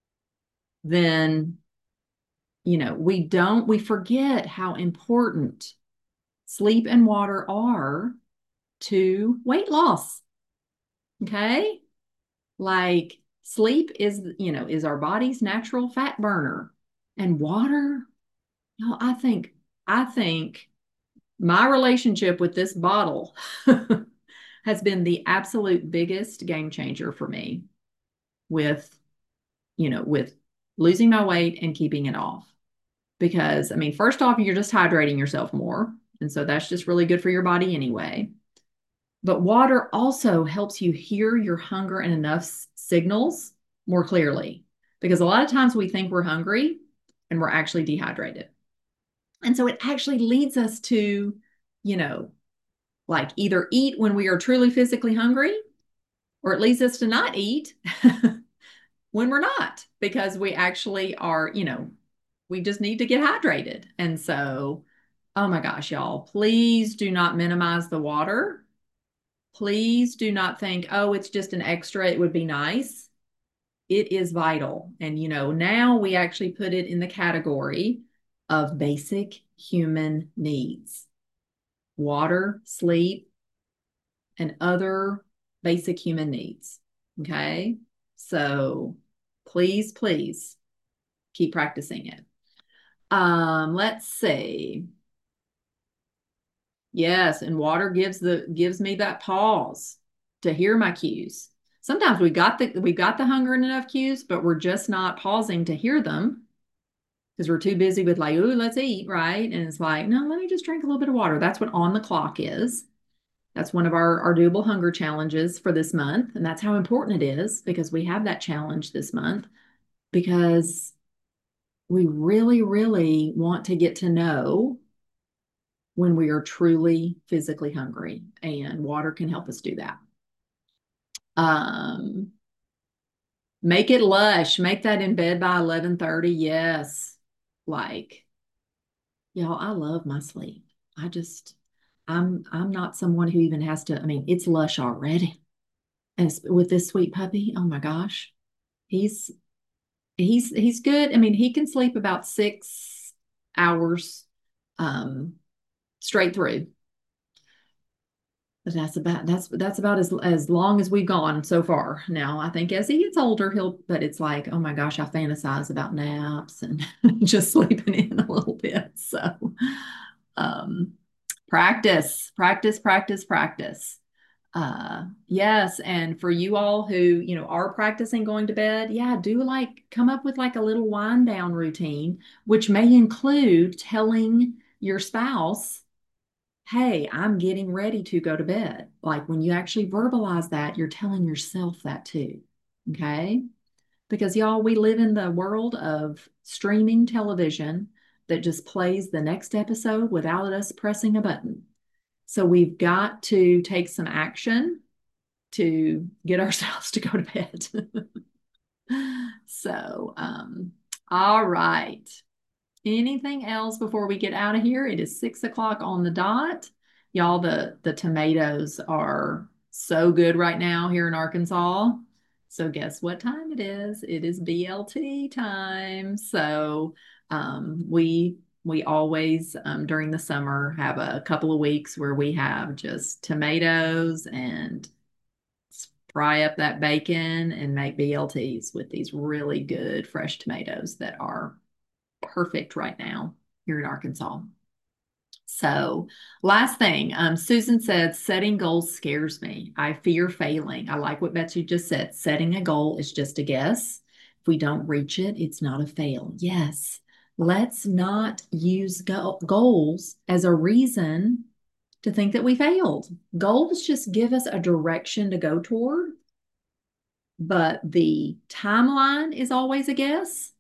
then, you know, we don't, we forget how important sleep and water are to weight loss. Okay. Like sleep is, you know, is our body's natural fat burner, and water, you know, I think, I think my relationship with this bottle has been the absolute biggest game changer for me with, you know, with losing my weight and keeping it off. Because, I mean, first off, you're just hydrating yourself more. And so that's just really good for your body anyway. But water also helps you hear your hunger and enough signals more clearly. Because a lot of times we think we're hungry and we're actually dehydrated. And so it actually leads us to, you know, like either eat when we are truly physically hungry, or it leads us to not eat when we're not, because we actually are, you know, we just need to get hydrated. And so, oh my gosh, y'all, please do not minimize the water. Please do not think, oh, it's just an extra, it would be nice. It is vital. And, you know, now we actually put it in the category of basic human needs. Water, sleep, and other basic human needs. Okay. So please, please keep practicing it. Um, let's see. Yes, and water gives the gives me that pause to hear my cues. Sometimes we got the we got the hunger and enough cues, but we're just not pausing to hear them because we're too busy with like, ooh, let's eat, right? And it's like, no, let me just drink a little bit of water. That's what on the clock is. That's one of our, our doable hunger challenges for this month. And that's how important it is, because we have that challenge this month, because we really, really want to get to know when we are truly physically hungry, and water can help us do that. Um, make it lush. Make that in bed by eleven thirty. Yes. Like, y'all, I love my sleep. I just, I'm, I'm not someone who even has to, I mean, it's lush already. And with this sweet puppy, oh my gosh, he's, he's, he's good. I mean, he can sleep about six hours, um, straight through. But that's about that's that's about as as long as we've gone so far. Now, I think as he gets older, he'll, but it's like, oh my gosh, I fantasize about naps and just sleeping in a little bit. So, um, practice, practice, practice, practice. Uh, yes, and for you all who, you know, are practicing going to bed, yeah, do like come up with like a little wind down routine, which may include telling your spouse, hey, I'm getting ready to go to bed. Like when you actually verbalize that, you're telling yourself that too. Okay. Because y'all, we live in the world of streaming television that just plays the next episode without us pressing a button. So we've got to take some action to get ourselves to go to bed. So, um, all right. Anything else before we get out of here? It is six o'clock on the dot. Y'all, the, the tomatoes are so good right now here in Arkansas. So guess what time it is? It is B L T time. So um, we we always um, during the summer have a couple of weeks where we have just tomatoes and fry up that bacon and make B L Ts with these really good fresh tomatoes that are perfect right now here in Arkansas. So, last thing, um, Susan said, setting goals scares me. I fear failing. I like what Betsy just said. Setting a goal is just a guess. If we don't reach it, it's not a fail. Yes, let's not use go goals as a reason to think that we failed. Goals just give us a direction to go toward, but the timeline is always a guess.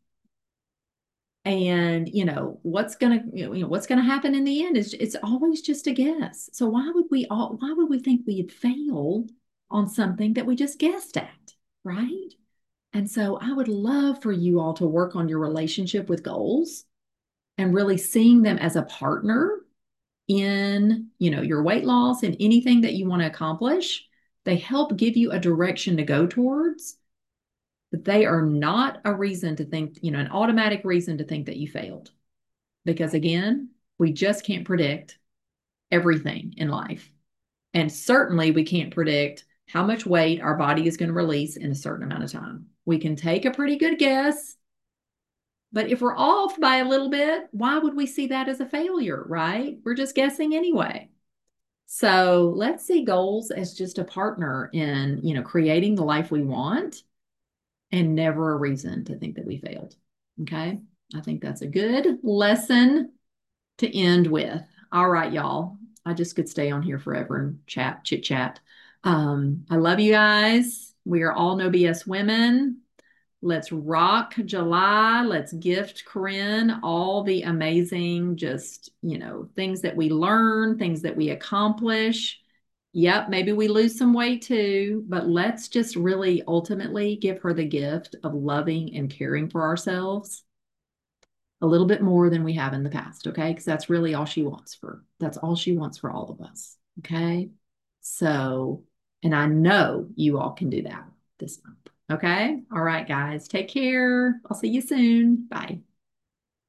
And you know what's gonna you know what's gonna happen in the end is it's always just a guess. So why would we all why would we think we had failed on something that we just guessed at, right? And so I would love for you all to work on your relationship with goals and really seeing them as a partner in, you know, your weight loss and anything that you want to accomplish. They help give you a direction to go towards, but they are not a reason to think, you know, an automatic reason to think that you failed. Because again, we just can't predict everything in life. And certainly we can't predict how much weight our body is going to release in a certain amount of time. We can take a pretty good guess, but if we're off by a little bit, why would we see that as a failure, right? We're just guessing anyway. So let's see goals as just a partner in, you know, creating the life we want and never a reason to think that we failed. Okay. I think that's a good lesson to end with. All right, y'all. I just could stay on here forever and chat, chit chat. Um, I love you guys. We are all No B S women. Let's rock July. Let's gift Corinne all the amazing, just, you know, things that we learn, things that we accomplish. Yep, maybe we lose some weight too, but let's just really ultimately give her the gift of loving and caring for ourselves a little bit more than we have in the past, okay? Because that's really all she wants for, that's all she wants for all of us, okay? So, and I know you all can do that this month, okay? All right, guys, take care. I'll see you soon. Bye.